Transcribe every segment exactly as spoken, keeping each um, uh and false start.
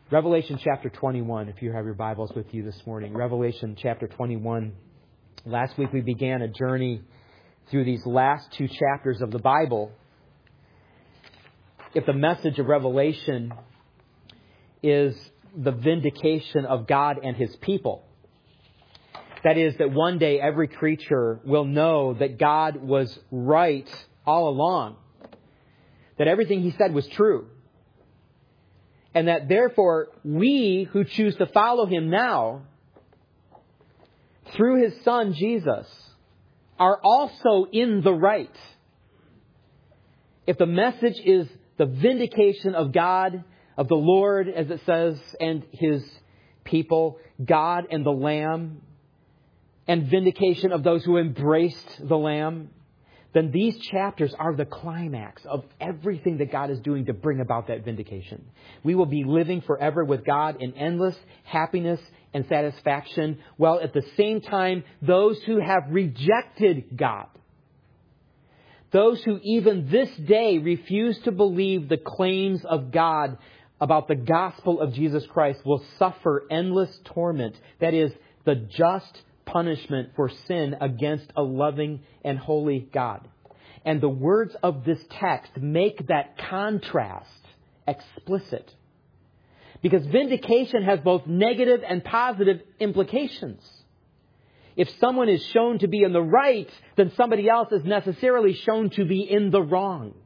Revelation chapter twenty-one, if you have your Bibles with you this morning. Revelation chapter twenty-one. Last week we began a journey through these last two chapters of the Bible. If the message of Revelation is the vindication of God and His people, that is, that one day every creature will know that God was right all along, that everything He said was true, and that therefore we who choose to follow Him now, through His Son Jesus, are also in the right. If the message is the vindication of God, of the Lord, as it says, and His people, God and the Lamb, and vindication of those who embraced the Lamb, then these chapters are the climax of everything that God is doing to bring about that vindication. We will be living forever with God in endless happiness and satisfaction, while at the same time, those who have rejected God, those who even this day refuse to believe the claims of God about the gospel of Jesus Christ, will suffer endless torment. That is, the just punishment for sin against a loving and holy God. And the words of this text make that contrast explicit. Because vindication has both negative and positive implications. If someone is shown to be in the right, then somebody else is necessarily shown to be in the wrong.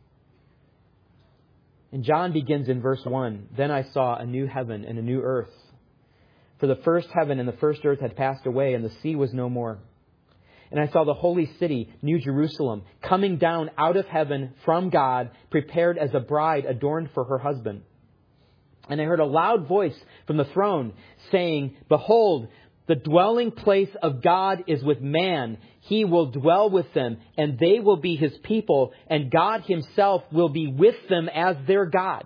And John begins in verse one. Then I saw a new heaven and a new earth. For the first heaven and the first earth had passed away, and the sea was no more. And I saw the holy city, New Jerusalem, coming down out of heaven from God, prepared as a bride adorned for her husband. And I heard a loud voice from the throne saying, Behold, the dwelling place of God is with man. He will dwell with them, and they will be His people, and God Himself will be with them as their God.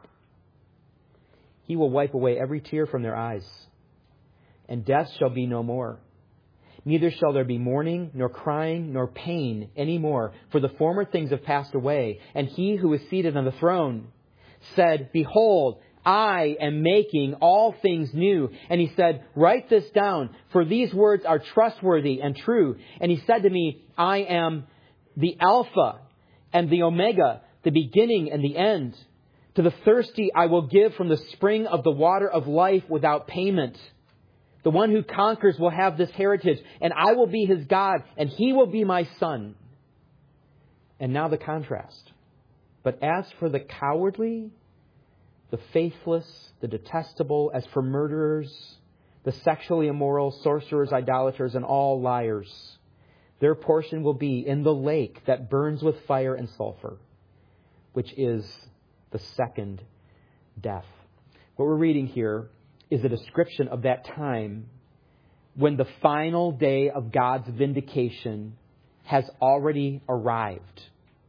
He will wipe away every tear from their eyes, and death shall be no more. Neither shall there be mourning, nor crying, nor pain any more, for the former things have passed away. And He who is seated on the throne said, Behold, I am making all things new. And He said, Write this down, for these words are trustworthy and true. And He said to me, I am the Alpha and the Omega, the beginning and the end. To the thirsty I will give from the spring of the water of life without payment. The one who conquers will have this heritage, and I will be his God, and he will be my son. And now the contrast. But as for the cowardly, the faithless, the detestable, as for murderers, the sexually immoral, sorcerers, idolaters, and all liars, their portion will be in the lake that burns with fire and sulfur, which is the second death. What we're reading here is a description of that time when the final day of God's vindication has already arrived.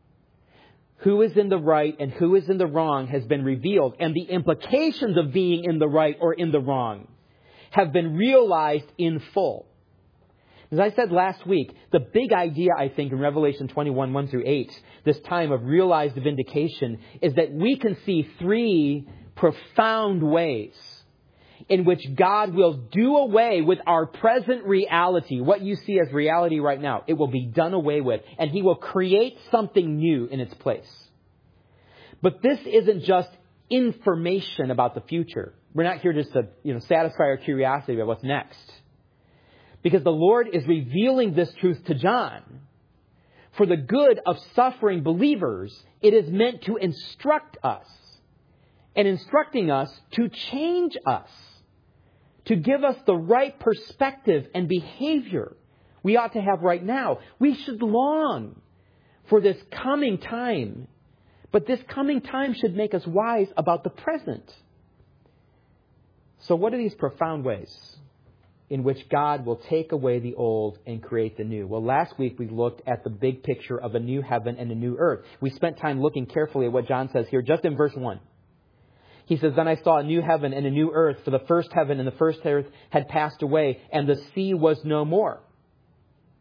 Who is in the right and who is in the wrong has been revealed, and the implications of being in the right or in the wrong have been realized in full. As I said last week, the big idea, I think, in Revelation twenty-one, one through eight, this time of realized vindication, is that we can see three profound ways in which God will do away with our present reality. What you see as reality right now, it will be done away with, and He will create something new in its place. But this isn't just information about the future. We're not here just to, you know, satisfy our curiosity about what's next. Because the Lord is revealing this truth to John. For the good of suffering believers, it is meant to instruct us. And instructing us to change us. To give us the right perspective and behavior we ought to have right now. We should long for this coming time. But this coming time should make us wise about the present. So what are these profound ways in which God will take away the old and create the new? Well, last week we looked at the big picture of a new heaven and a new earth. We spent time looking carefully at what John says here, just in verse one. He says, Then I saw a new heaven and a new earth, for the first heaven and the first earth had passed away, and the sea was no more.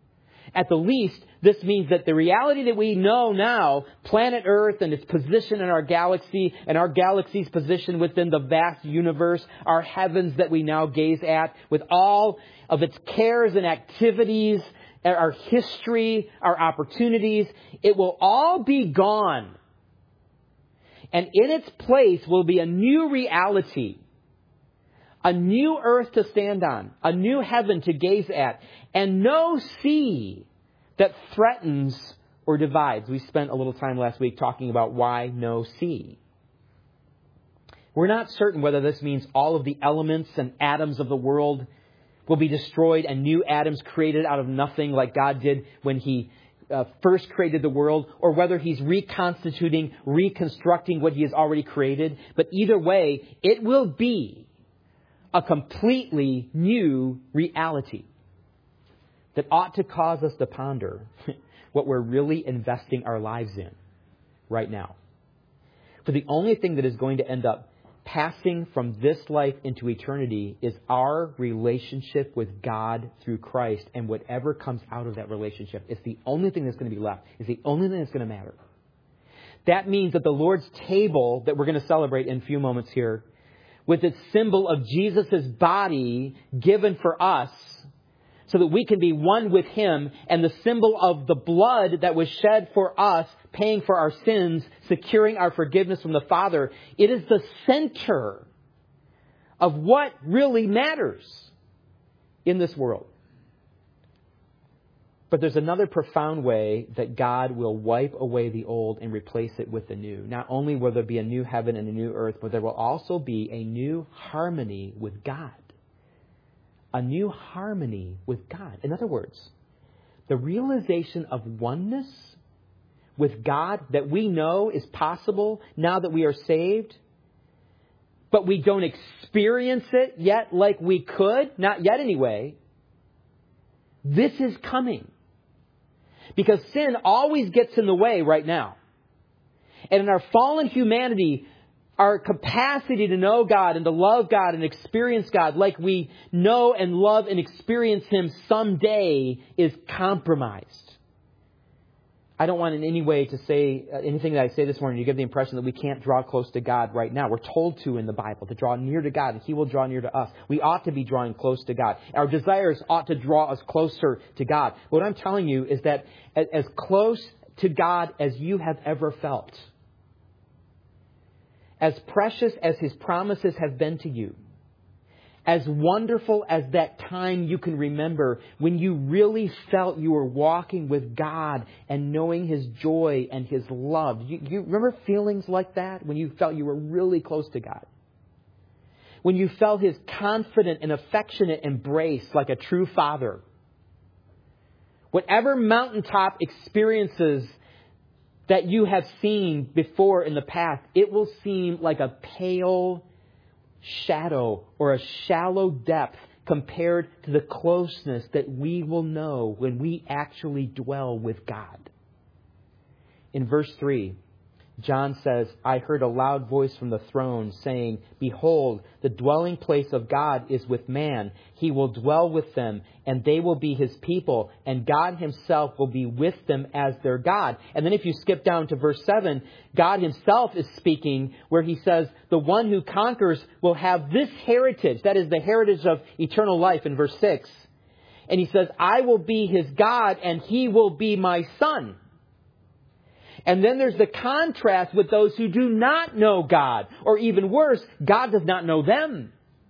At the least, this means that the reality that we know now, planet Earth and its position in our galaxy, and our galaxy's position within the vast universe, our heavens that we now gaze at, with all of its cares and activities, our history, our opportunities, it will all be gone. And in its place will be a new reality, a new earth to stand on, a new heaven to gaze at, and no sea that threatens or divides. We spent a little time last week talking about why no sea. We're not certain whether this means all of the elements and atoms of the world will be destroyed and new atoms created out of nothing like God did when He uh, first created the world, or whether He's reconstituting, reconstructing what He has already created. But either way, it will be a completely new reality that ought to cause us to ponder what we're really investing our lives in right now. For the only thing that is going to end up passing from this life into eternity is our relationship with God through Christ, and whatever comes out of that relationship is the only thing that's going to be left. Is the only thing that's going to matter. That means that the Lord's table that we're going to celebrate in a few moments here, with its symbol of Jesus' body given for us, so that we can be one with Him, and the symbol of the blood that was shed for us, paying for our sins, securing our forgiveness from the Father. It is the center of what really matters in this world. But there's another profound way that God will wipe away the old and replace it with the new. Not only will there be a new heaven and a new earth, but there will also be a new harmony with God. A new harmony with God. In other words, the realization of oneness with God that we know is possible now that we are saved, but we don't experience it yet like we could, not yet anyway. This is coming. Because sin always gets in the way right now. And in our fallen humanity, our capacity to know God and to love God and experience God like we know and love and experience Him someday is compromised. I don't want in any way to say anything that I say this morning to give the impression that we can't draw close to God right now. We're told to in the Bible to draw near to God, and He will draw near to us. We ought to be drawing close to God. Our desires ought to draw us closer to God. What I'm telling you is that as close to God as you have ever felt, as precious as His promises have been to you, as wonderful as that time you can remember when you really felt you were walking with God and knowing His joy and His love. You, you remember feelings like that when you felt you were really close to God? When you felt His confident and affectionate embrace like a true father? Whatever mountaintop experiences that you have seen before in the past, it will seem like a pale shadow or a shallow depth compared to the closeness that we will know when we actually dwell with God. In verse three, John says, I heard a loud voice from the throne saying, Behold, the dwelling place of God is with man. He will dwell with them, and they will be His people, and God Himself will be with them as their God. And then if you skip down to verse seven, God Himself is speaking, where He says, the one who conquers will have this heritage. That is the heritage of eternal life in verse six. And He says, I will be his God, and he will be my son. And then there's the contrast with those who do not know God. Or even worse, God does not know them.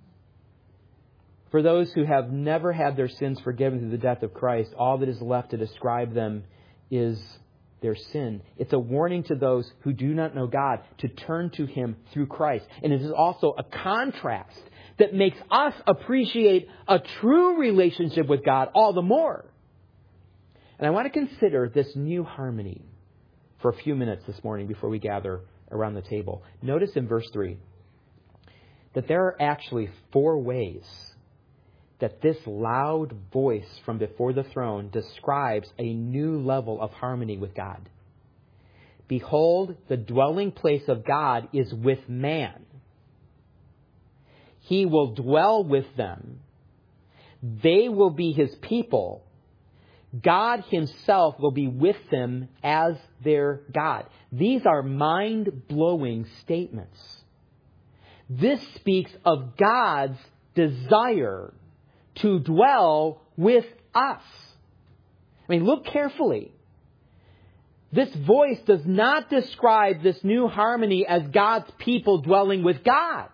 For those who have never had their sins forgiven through the death of Christ, all that is left to describe them is their sin. It's a warning to those who do not know God to turn to Him through Christ. And it is also a contrast that makes us appreciate a true relationship with God all the more. And I want to consider this new harmony for a few minutes this morning before we gather around the table. Notice in verse three that there are actually four ways that this loud voice from before the throne describes a new level of harmony with God. Behold, the dwelling place of God is with man. He will dwell with them. They will be His people. God himself will be with them as their God. These are mind-blowing statements. This speaks of God's desire to dwell with us. I mean, look carefully. This voice does not describe this new harmony as God's people dwelling with God.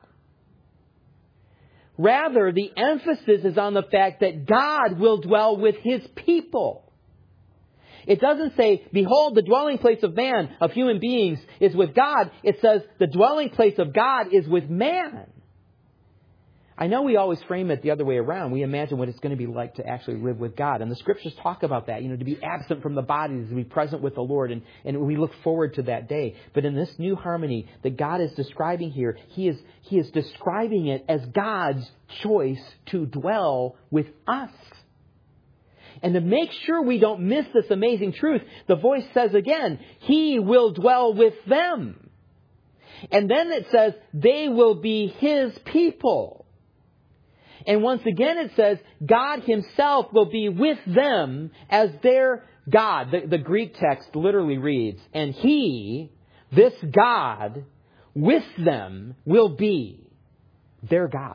Rather, the emphasis is on the fact that God will dwell with his people. It doesn't say, behold, the dwelling place of man, of human beings, is with God. It says, the dwelling place of God is with man. I know we always frame it the other way around. We imagine what it's going to be like to actually live with God. And the Scriptures talk about that, you know, to be absent from the bodies, to be present with the Lord. And, and we look forward to that day. But in this new harmony that God is describing here, He is, He is describing it as God's choice to dwell with us. And to make sure we don't miss this amazing truth, the voice says again, He will dwell with them. And then it says, they will be His people. And once again it says, God himself will be with them as their God. The, the Greek text literally reads, and He, this God, with them will be their God.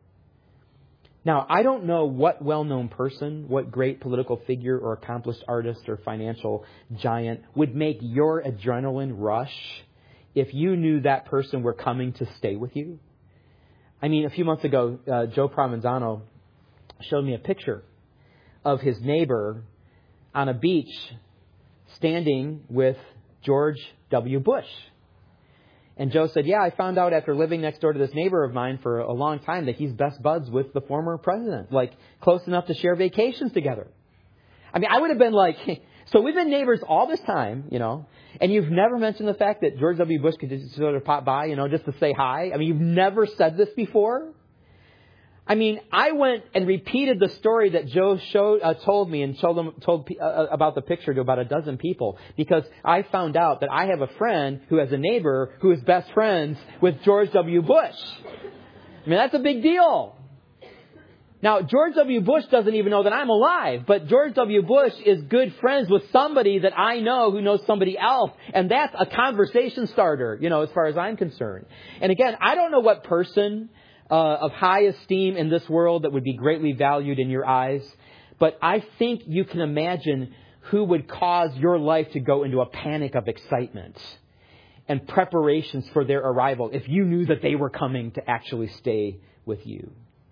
Now, I don't know what well-known person, what great political figure or accomplished artist or financial giant would make your adrenaline rush if you knew that person were coming to stay with you. I mean, a few months ago, uh, Joe Provenzano showed me a picture of his neighbor on a beach standing with George W. Bush. And Joe said, yeah, I found out after living next door to this neighbor of mine for a long time that he's best buds with the former president, like close enough to share vacations together. I mean, I would have been like, so we've been neighbors all this time, you know, and you've never mentioned the fact that George W. Bush could just sort of pop by, you know, just to say hi. I mean, you've never said this before. I mean, I went and repeated the story that Joe showed, uh, told me and told them, told uh, about the picture to about a dozen people because I found out that I have a friend who has a neighbor who is best friends with George W. Bush. I mean, that's a big deal. Now, George W. Bush doesn't even know that I'm alive, but George W. Bush is good friends with somebody that I know who knows somebody else, and that's a conversation starter, you know, as far as I'm concerned. And again, I don't know what person uh, of high esteem in this world that would be greatly valued in your eyes, but I think you can imagine who would cause your life to go into a panic of excitement and preparations for their arrival if you knew that they were coming to actually stay with you.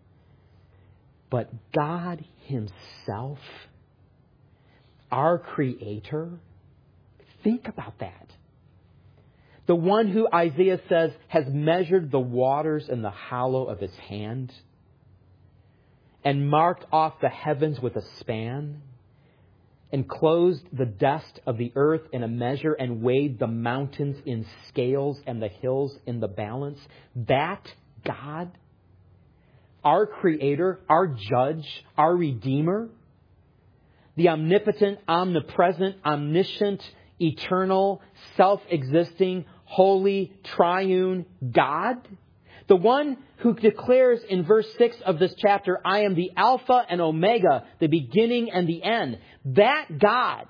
But God himself, our Creator, think about that. The one who Isaiah says has measured the waters in the hollow of his hand and marked off the heavens with a span and closed the dust of the earth in a measure and weighed the mountains in scales and the hills in the balance. That God, our Creator, our Judge, our Redeemer, the omnipotent, omnipresent, omniscient, eternal, self-existing, holy, triune God, the one who declares in verse six of this chapter, I am the Alpha and Omega, the beginning and the end. That God,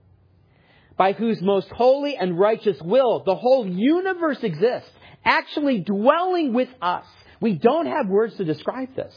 by whose most holy and righteous will the whole universe exists, actually dwelling with us. We don't have words to describe this.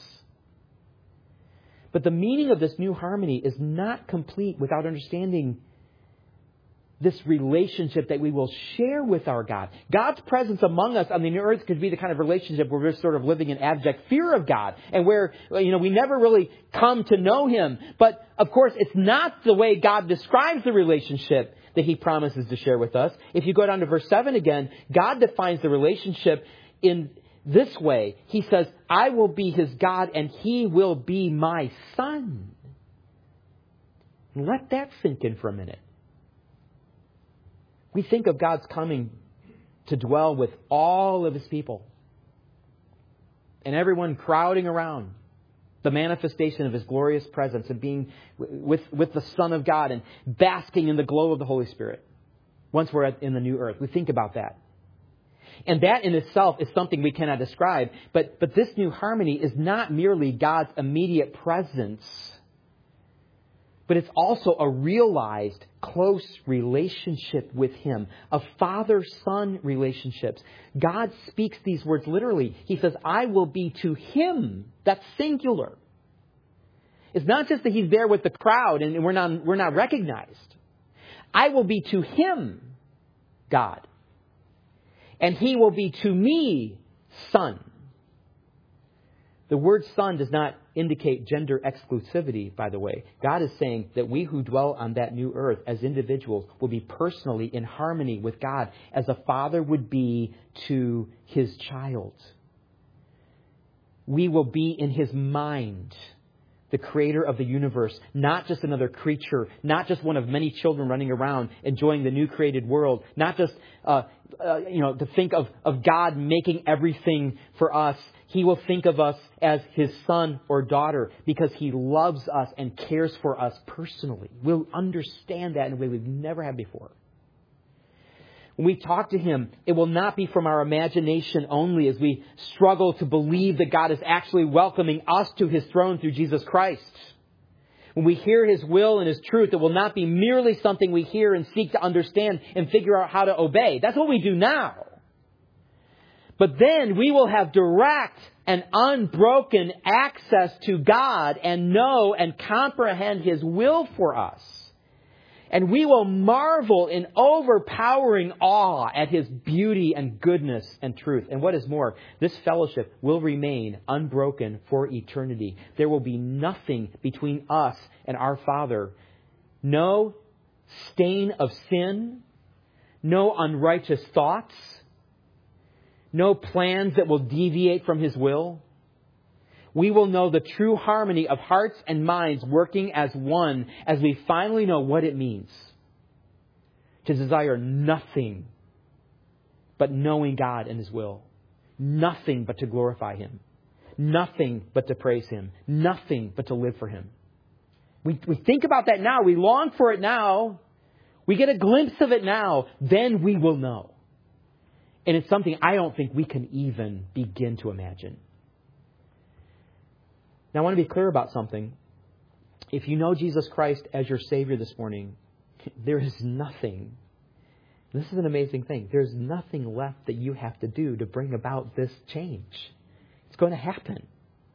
But the meaning of this new harmony is not complete without understanding this relationship that we will share with our God. God's presence among us on the new earth could be the kind of relationship where we're sort of living in abject fear of God and where, you know, we never really come to know Him. But of course, it's not the way God describes the relationship that He promises to share with us. If you go down to verse seven again, God defines the relationship in this way. He says, I will be His God and He will be my Son. Let that sink in for a minute. We think of God's coming to dwell with all of His people and everyone crowding around the manifestation of His glorious presence and being with, with the Son of God and basking in the glow of the Holy Spirit once we're in the new earth. We think about that. And that in itself is something we cannot describe. But, but this new harmony is not merely God's immediate presence but it's also a realized close relationship with Him, a father-son relationships. God speaks these words literally. He says, I will be to him. That's singular. It's not just that He's there with the crowd and we're not, we're not recognized. I will be to him, God. And he will be to me, son. The word son does not indicate gender exclusivity, by the way. God is saying that we who dwell on that new earth as individuals will be personally in harmony with God as a father would be to his child. We will be in His mind, the creator of the universe, not just another creature, not just one of many children running around enjoying the new created world, not just, uh, uh, you know, to think of, of God making everything for us. He will think of us as His son or daughter because He loves us and cares for us personally. We'll understand that in a way we've never had before. When we talk to Him, it will not be from our imagination only as we struggle to believe that God is actually welcoming us to His throne through Jesus Christ. When we hear His will and His truth, it will not be merely something we hear and seek to understand and figure out how to obey. That's what we do now. But then we will have direct and unbroken access to God and know and comprehend His will for us. And we will marvel in overpowering awe at His beauty and goodness and truth. And what is more, this fellowship will remain unbroken for eternity. There will be nothing between us and our Father. No stain of sin. No unrighteous thoughts. No plans that will deviate from His will. We will know the true harmony of hearts and minds working as one as we finally know what it means to desire nothing but knowing God and His will. Nothing but to glorify Him. Nothing but to praise Him. Nothing but to live for Him. We, we think about that now. We long for it now. We get a glimpse of it now. Then we will know. And it's something I don't think we can even begin to imagine. Now, I want to be clear about something. If you know Jesus Christ as your Savior this morning, there is nothing. This is an amazing thing. There's nothing left that you have to do to bring about this change. It's going to happen.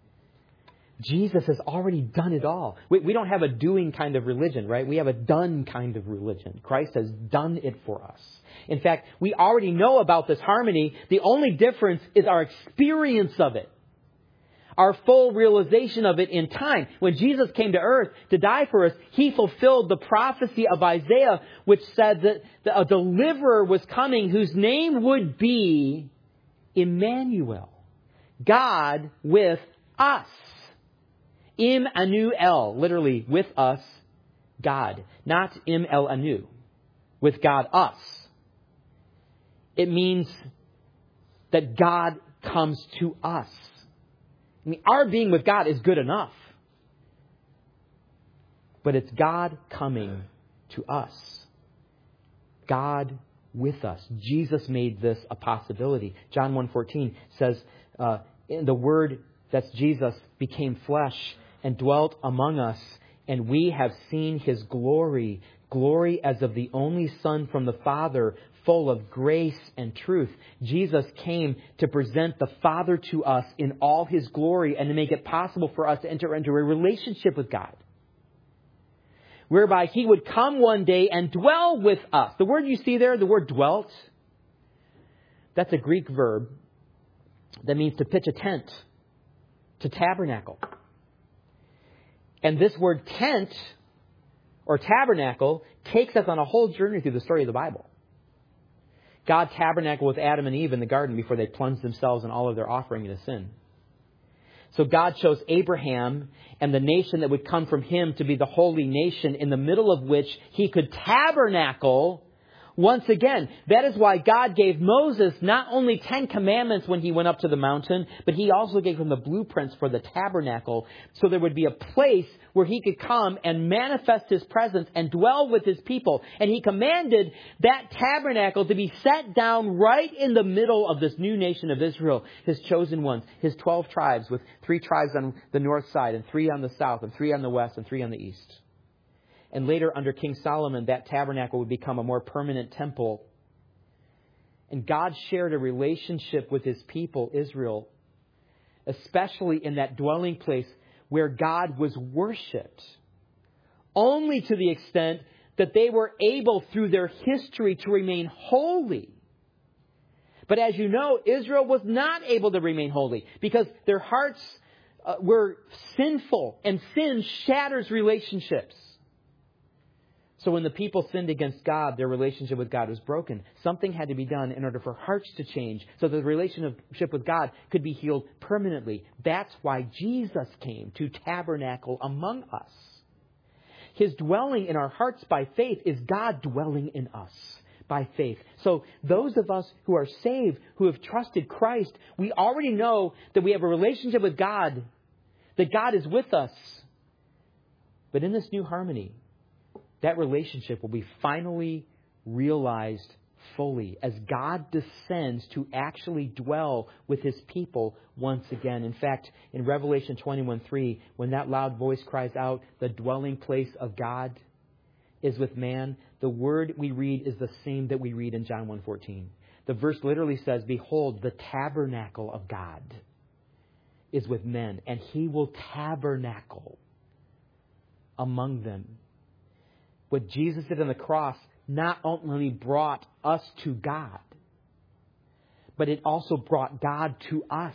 Jesus has already done it all. We, we don't have a doing kind of religion, right? We have a done kind of religion. Christ has done it for us. In fact, we already know about this harmony. The only difference is our experience of it. Our full realization of it in time. When Jesus came to earth to die for us, He fulfilled the prophecy of Isaiah, which said that a deliverer was coming whose name would be Emmanuel. God with us. Im anu el, literally with us, God. Not im el anu, with God us. It means that God comes to us. I mean, our being with God is good enough. But it's God coming to us. God with us. Jesus made this a possibility. John one fourteen says, uh, the Word, that's Jesus, became flesh and dwelt among us, and we have seen His glory, glory as of the only Son from the Father, full of grace and truth. Jesus came to present the Father to us in all His glory and to make it possible for us to enter into a relationship with God, whereby He would come one day and dwell with us. The word you see there, the word dwelt, that's a Greek verb that means to pitch a tent, to tabernacle. And this word tent or tabernacle takes us on a whole journey through the story of the Bible. God tabernacled with Adam and Eve in the garden before they plunged themselves and all of their offering into sin. So God chose Abraham and the nation that would come from him to be the holy nation in the middle of which He could tabernacle once again. That is why God gave Moses not only Ten Commandments when he went up to the mountain, but He also gave him the blueprints for the tabernacle. So there would be a place where He could come and manifest His presence and dwell with His people. And He commanded that tabernacle to be set down right in the middle of this new nation of Israel, His chosen ones, His twelve tribes, with three tribes on the north side and three on the south and three on the west and three on the east. And later, under King Solomon, that tabernacle would become a more permanent temple. And God shared a relationship with His people, Israel, especially in that dwelling place where God was worshipped, only to the extent that they were able, through their history, to remain holy. But as you know, Israel was not able to remain holy because their hearts uh, were sinful, and sin shatters relationships. So when the people sinned against God, their relationship with God was broken. Something had to be done in order for hearts to change so that the relationship with God could be healed permanently. That's why Jesus came to tabernacle among us. His dwelling in our hearts by faith is God dwelling in us by faith. So those of us who are saved, who have trusted Christ, we already know that we have a relationship with God, that God is with us. But in this new harmony, that relationship will be finally realized fully as God descends to actually dwell with His people once again. In fact, in Revelation twenty-one three, when that loud voice cries out, the dwelling place of God is with man, the word we read is the same that we read in John one fourteen. The verse literally says, behold, the tabernacle of God is with men, and He will tabernacle among them. What Jesus did on the cross not only brought us to God, but it also brought God to us.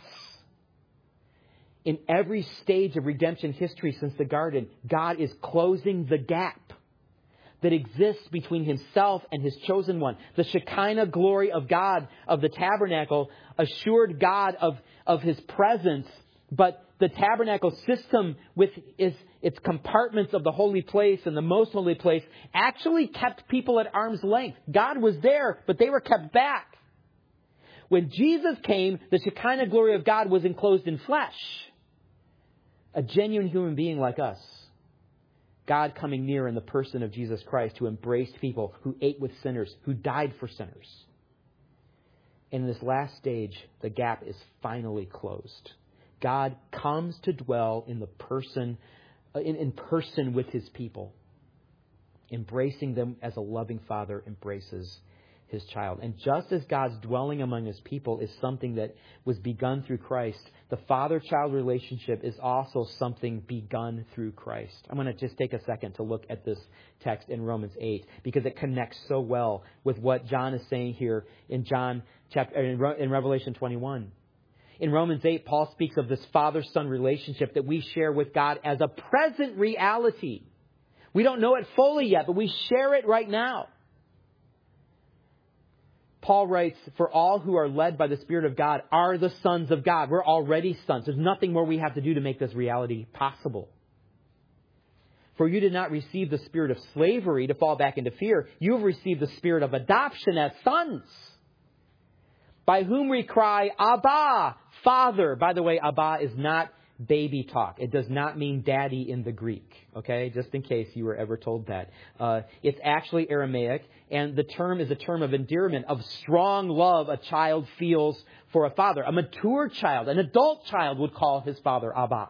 In every stage of redemption history since the garden, God is closing the gap that exists between Himself and His chosen one. The Shekinah glory of God, of the tabernacle, assured God of, of His presence, but the tabernacle system with its, its compartments of the holy place and the most holy place actually kept people at arm's length. God was there, but they were kept back. When Jesus came, the Shekinah glory of God was enclosed in flesh. A genuine human being like us. God coming near in the person of Jesus Christ, who embraced people, who ate with sinners, who died for sinners. In this last stage, the gap is finally closed. God comes to dwell in the person, in, in person with His people, embracing them as a loving Father embraces His child. And just as God's dwelling among His people is something that was begun through Christ, the father-child relationship is also something begun through Christ. I'm going to just take a second to look at this text in Romans eight because it connects so well with what John is saying here in John chapter in Revelation twenty-one. In Romans eight, Paul speaks of this father-son relationship that we share with God as a present reality. We don't know it fully yet, but we share it right now. Paul writes, for all who are led by the Spirit of God are the sons of God. We're already sons. There's nothing more we have to do to make this reality possible. For you did not receive the spirit of slavery to fall back into fear. You have received the spirit of adoption as sons, by whom we cry, Abba, Father. By the way, Abba is not baby talk. It does not mean daddy in the Greek. Okay, just in case you were ever told that. Uh, it's actually Aramaic, and the term is a term of endearment, of strong love a child feels for a father. A mature child, an adult child would call his father Abba.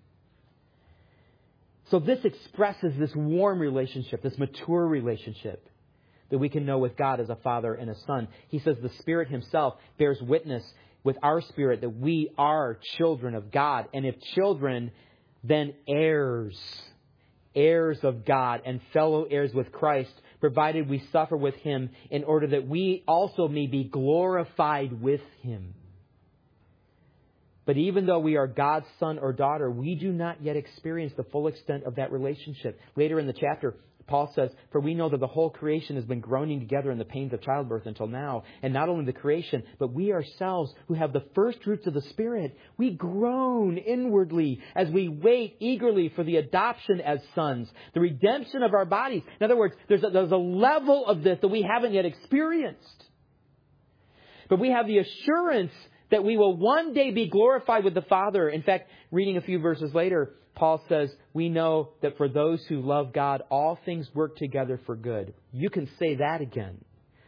So this expresses this warm relationship, this mature relationship that we can know with God as a father and a son. He says the Spirit Himself bears witness with our spirit that we are children of God. And if children, then heirs, heirs of God and fellow heirs with Christ, provided we suffer with Him in order that we also may be glorified with Him. But even though we are God's son or daughter, we do not yet experience the full extent of that relationship. Later in the chapter, Paul says, for we know that the whole creation has been groaning together in the pains of childbirth until now. And not only the creation, but we ourselves who have the first fruits of the Spirit, we groan inwardly as we wait eagerly for the adoption as sons, the redemption of our bodies. In other words, there's a, there's a level of this that we haven't yet experienced. But we have the assurance that we will one day be glorified with the Father. In fact, reading a few verses later, Paul says, we know that for those who love God, all things work together for good. You can say that again.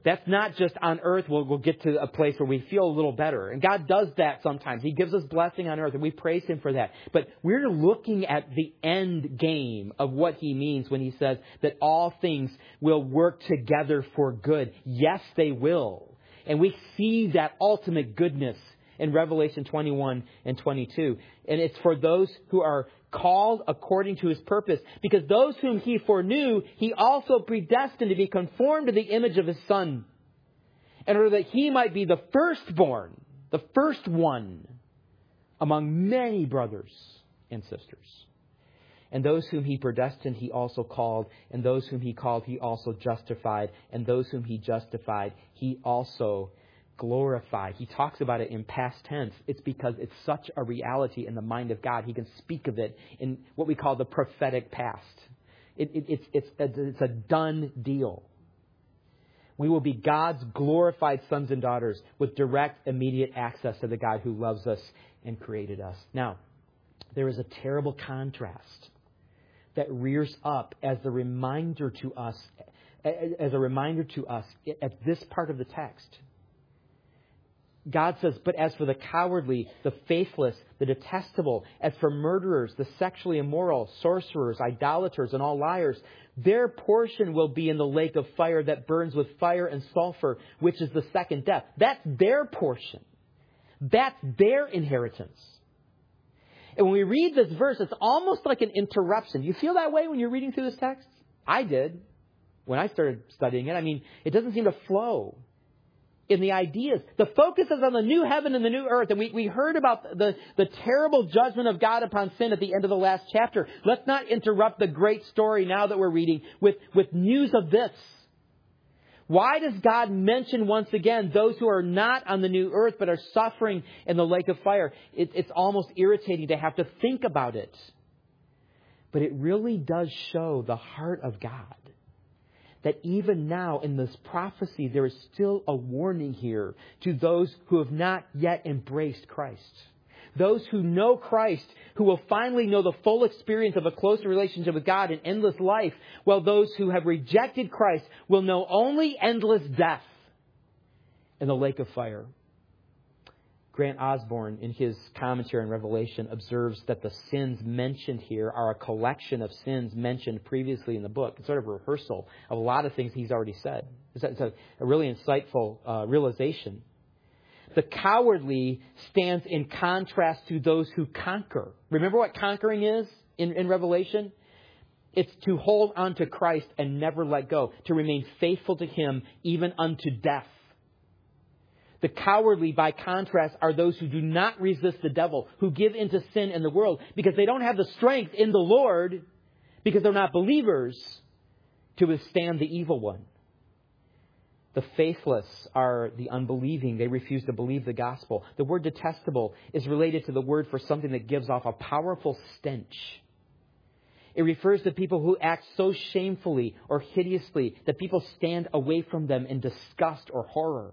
That's not just on earth we'll, we'll get to a place where we feel a little better. And God does that sometimes. He gives us blessing on earth, and we praise Him for that. But we're looking at the end game of what He means when He says that all things will work together for good. Yes, they will. And we see that ultimate goodness in Revelation twenty-one and twenty-two. And it's for those who are called according to His purpose. Because those whom He foreknew, He also predestined to be conformed to the image of His Son, in order that He might be the firstborn, the first one among many brothers and sisters. And those whom He predestined, He also called. And those whom He called, He also justified. And those whom He justified, He also glorified. He talks about it in past tense. It's because it's such a reality in the mind of God. He can speak of it in what we call the prophetic past. It, it, it's, it's, it's a done deal. We will be God's glorified sons and daughters with direct, immediate access to the God who loves us and created us. Now, there is a terrible contrast that rears up as a reminder to us, as a reminder to us at this part of the text. God says, but as for the cowardly, the faithless, the detestable, as for murderers, the sexually immoral, sorcerers, idolaters, and all liars, their portion will be in the lake of fire that burns with fire and sulfur, which is the second death. That's their portion. That's their inheritance. And when we read this verse, it's almost like an interruption. Do you feel that way when you're reading through this text? I did when I started studying it. I mean, it doesn't seem to flow in the ideas. The focus is on the new heaven and the new earth. And we, we heard about the, the terrible judgment of God upon sin at the end of the last chapter. Let's not interrupt the great story now that we're reading with, with news of this. Why does God mention once again those who are not on the new earth but are suffering in the lake of fire? It, it's almost irritating to have to think about it. But it really does show the heart of God. That even now in this prophecy, there is still a warning here to those who have not yet embraced Christ. Those who know Christ, who will finally know the full experience of a closer relationship with God and endless life, while those who have rejected Christ will know only endless death in the lake of fire. Grant Osborne, in his commentary on Revelation, observes that the sins mentioned here are a collection of sins mentioned previously in the book. It's sort of a rehearsal of a lot of things he's already said. It's a, it's a, a really insightful uh, realization. The cowardly stands in contrast to those who conquer. Remember what conquering is in, in Revelation? It's to hold on to Christ and never let go, to remain faithful to Him even unto death. The cowardly, by contrast, are those who do not resist the devil, who give into sin in the world because they don't have the strength in the Lord, because they're not believers, to withstand the evil one. The faithless are the unbelieving. They refuse to believe the gospel. The word detestable is related to the word for something that gives off a powerful stench. It refers to people who act so shamefully or hideously that people stand away from them in disgust or horror.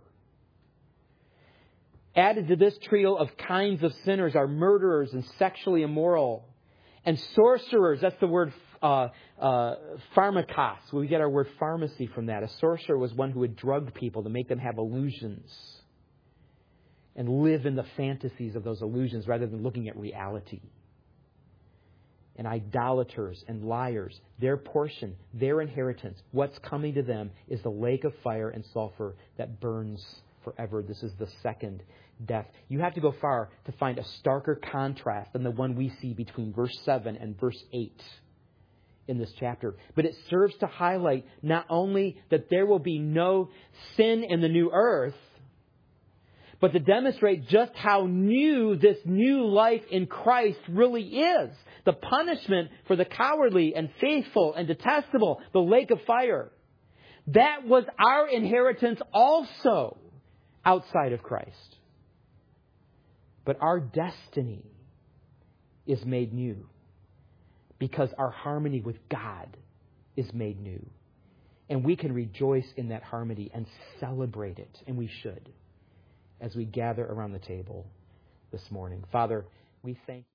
Added to this trio of kinds of sinners are murderers and sexually immoral. And sorcerers, that's the word uh, uh, pharmakos. We get our word pharmacy from that. A sorcerer was one who would drug people to make them have illusions and live in the fantasies of those illusions rather than looking at reality. And idolaters and liars, their portion, their inheritance, what's coming to them is the lake of fire and sulfur that burns forever. This is the second death. You have to go far to find a starker contrast than the one we see between verse seven and verse eight in this chapter. But it serves to highlight not only that there will be no sin in the new earth, but to demonstrate just how new this new life in Christ really is. The punishment for the cowardly and faithful and detestable, the lake of fire. That was our inheritance also outside of Christ. But our destiny is made new because our harmony with God is made new. And we can rejoice in that harmony and celebrate it. And we should, as we gather around the table this morning. Father, we thank you.